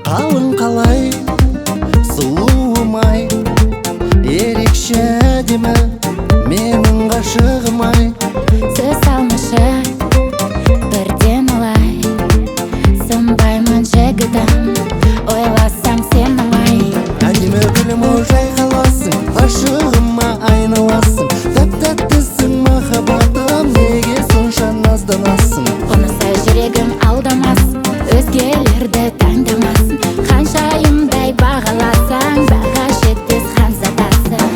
Қалың қалай сұлуым-ай, ерекше әдемі менің ғашығым-ай. Сөз алмашы бірден олай, сынбаймын жігітім, ойласам сені-ай. Әдемі гүлім-ау, жайқаласың, ғашығыма айналасың. Тәп-тәттісің махаббатым, неге сонша назданасың? Ұнаса жүрегім алдамас, өзгелерді таңдамасын. Ханшайымдай бағаласаң, баға жетпес ханзадасың.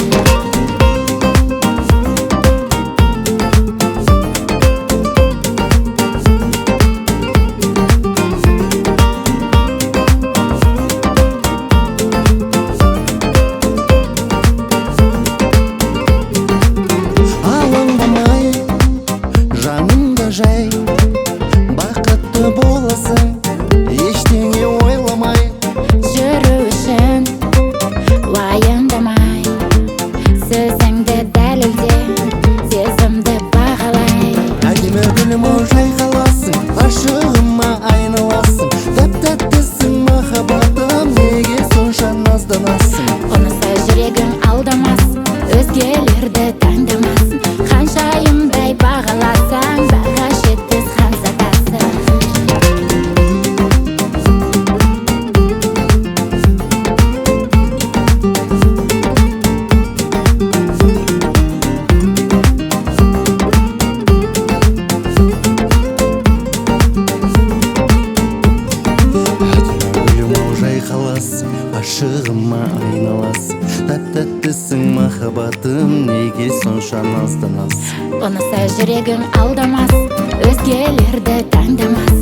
Алаңдамай, жанымда жай, бақытты боласың, ештеңе ойламай. Жүру үшін уайымдамай, сөзіңді дәлелде, сезімді бағалай. Әдемі гүлім-ау, жайқаласың, ғашығыма айналасың. Тәп-тәттісің махаббатым, неге сонша назданасың? Ұнаса жүрегің алдамас, өзгелерді таңдамасын. Ханшайымдай бағаласаң, баға жетпес ханзадасың. Гүлім-ау, жайқаласың, ғашығыма айналасың. Тәп-тәттісің махаббатым, неге сонша назданасың? Ұнаса жүрегің алдамас, өзгелерді таңдамасын.